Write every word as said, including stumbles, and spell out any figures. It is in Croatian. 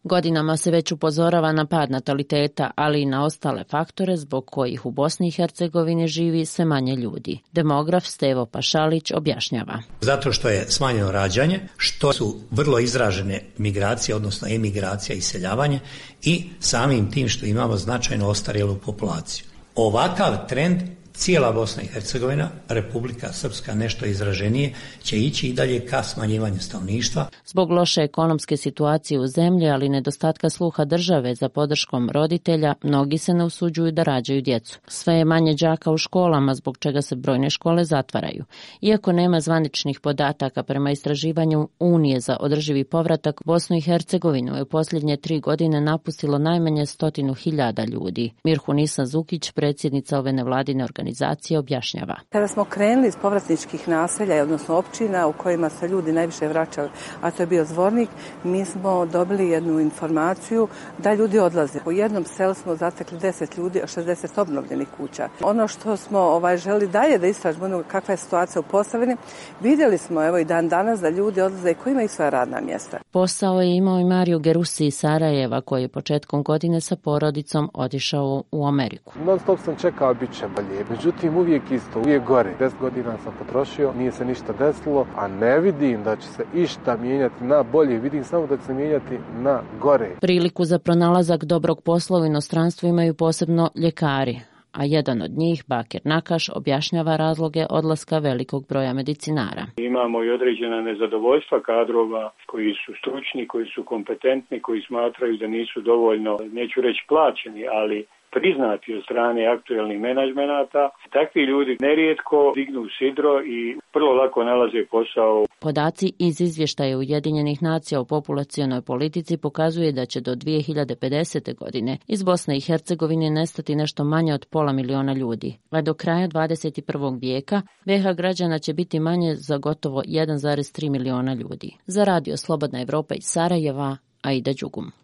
Godinama se već upozorava na pad nataliteta, ali i na ostale faktore zbog kojih u Bosni i Hercegovini živi sve manje ljudi. Demograf Stevo Pašalić objašnjava. Zato što je smanjeno rađanje, što su vrlo izražene migracije, odnosno emigracija i iseljavanje i samim tim što imamo značajno ostarjelu populaciju. Ovakav trend cijela Bosna i Hercegovina, Republika Srpska nešto izraženije, će ići i dalje ka smanjivanju stanovništva. Zbog loše ekonomske situacije u zemlji, ali nedostatka sluha države za podrškom roditelja, mnogi se ne usuđuju da rađaju djecu. Sve je manje đaka u školama, zbog čega se brojne škole zatvaraju. Iako nema zvaničnih podataka, prema istraživanju Unije za održivi povratak, Bosnu i Hercegovinu je u posljednje tri godine napustilo najmanje stotinu hiljada ljudi. Mirhunisa Zukić, predsjednica ove nevladine organizacije, organizacije objašnjava. Kada smo krenuli iz povratničkih naselja, odnosno općina u kojima se ljudi najviše vraćali, a to je bio Zvornik, mi smo dobili jednu informaciju da ljudi odlaze. U jednom selu smo zatekli deset ljudi, a šezdeset obnovljenih kuća. Ono što smo ovaj, želi dalje da istražimo kakva je situacija u Posavini, vidjeli smo evo i dan danas da ljudi odlaze i koji imaju svoja radna mjesta. Posao je imao i Mario Gerusi iz Sarajeva, koji je početkom godine sa porodicom otišao u Ameriku. Non stop sam čekao, bit će bolje. Međutim, uvijek isto, uvijek gore. Deset godina sam potrošio, nije se ništa desilo, a ne vidim da će se išta mijenjati na bolje. Vidim samo da će se mijenjati na gore. Priliku za pronalazak dobrog posla u inostranstvu imaju posebno ljekari, a jedan od njih, Bakir Nakaš, objašnjava razloge odlaska velikog broja medicinara. Imamo i određena nezadovoljstva kadrova koji su stručni, koji su kompetentni, koji smatraju da nisu dovoljno, neću reći plaćeni, ali priznati od strane aktuelnih menadžmenata. Takvi ljudi nerijetko dignu sidro i vrlo lako nalaze posao. Podaci iz izvještaja Ujedinjenih nacija o populacionoj politici pokazuje da će do dvije hiljade pedesete. godine iz Bosne i Hercegovine nestati nešto manje od pola miliona ljudi, a do kraja dvadeset prvog vijeka B H građana će biti manje za gotovo jedan zarez tri miliona ljudi. Za Radio Slobodna Evropa iz Sarajeva, Aida Đugum.